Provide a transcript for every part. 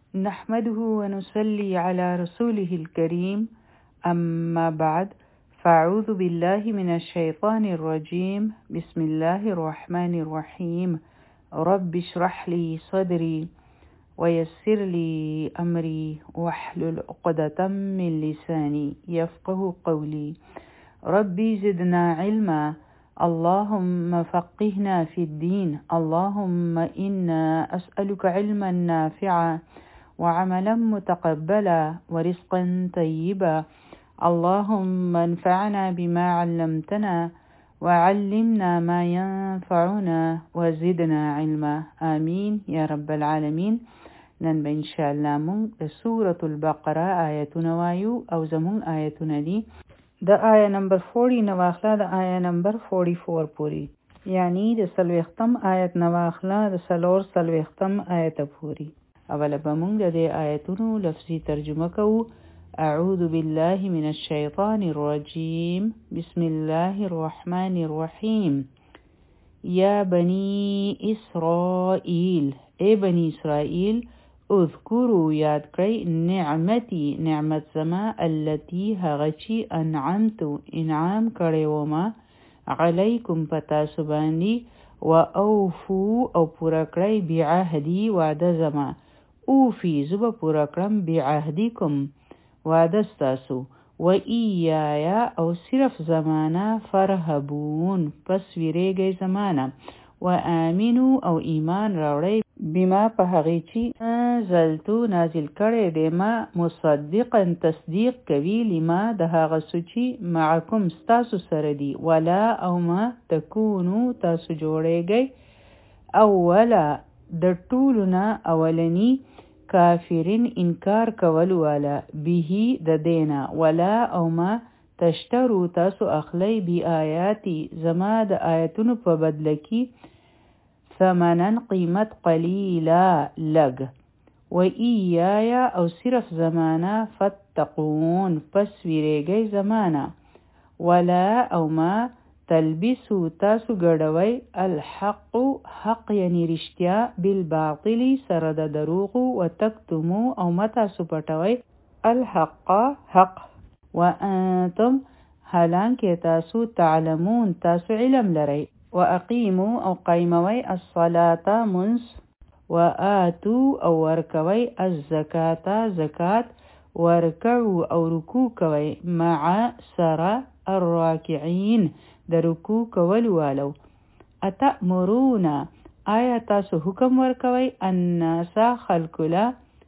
نحمده ونصلي على رسوله الكريم أما بعد فأعوذ بالله من الشيطان الرجيم بسم الله الرحمن الرحيم رب اشرح لي صدري ويسر لي أمري واحلل عقدة من لساني يفقه قولي ربي زدنا علما اللهم فقهنا في الدين اللهم إنا أسألك علما نافعا وعملا متقبلا ورزقا طيبا اللهم انفعنا بما علمتنا وعلمنا ما ينفعنا وزدنا علما آمين يا رب العالمين. نن به ان شاء الله مونږ د سورة البقره آیتونه وایو او زمون آیتونه دي د آیه نمبر 40 نه واخله د آیه نمبر 44 پوری، یعنی د سلوختم آیت نه واخله د سلور سلوختم آیت پوری. اوله به مونږ د دې آیتونو لفظي ترجمه کوو. اعوذ بالله من الشیطان الرجیم بسم الله الرحمن الرحیم. یا بنی اسرائیل، ای بنی اسرائیل، اذکروا یاد کړئ نعمتی نعمت زما التي هغه چې انعمتو انعام کړی وما علیکم پتاسو باندې و اوفو او پورا کړئ بعهدی وعده زما اوفی زبا پورا کړم بعهدیکم وعده ستاسو و ایایا او صرف زمانه فرهبون پس ویریږئ زمانه و آمینو او ایمان راوړئ بما په هغې چې نزلتو نازل کړی دی ما مصدقا تصدیق کوي لما د هغه څه چې معکم ستاسو سره دي ولا او ما تکونو تاسو جوړیږئ اولا د ټولو نه اولني کافرین انکار کول والا به د دینا ولا او ما تشترو تاسو اخلی بی آیاتی زما د آیتونو په بدله کې ثمنن قیمت قلیلا لگ و ایایا او صرف زمانه فتقون پس ویریږئ زمانه ولا او ما تلبسو تاسو ګډوئ الحق حق یعنی رښتیا بالباطل سره د دروغو و تکتمو او ما تاسو پټوئ الحق حق وانتم حالانکه تاسو تعلمون تاسو علم لرئ واقیمو او قیموی الصلاة منس وآتو او ورکوی الزکاة زکات ورکعو او رکوع کوی مع سرا الراکعین د رکوع کول والو اتأمرون آیا تاسو حکم ورکوی الناس خلقلا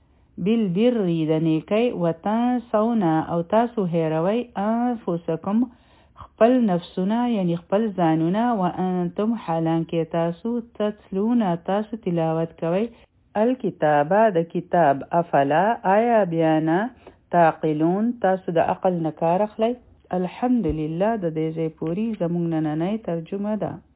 بالبر د نیکی وتنسون او تاسو هیروی انفسکم خپل نفسونه یعنی خپل ځانونه وانتم حالانکه تاسو تتلون تاسو تلاوت کوی الکتابه د کتاب افلا آیا بیانا تعقلون تاسو د عقل نه کار اخلی. الحمدلله د دې ځای پوری زموږ نننۍ ترجمه ده.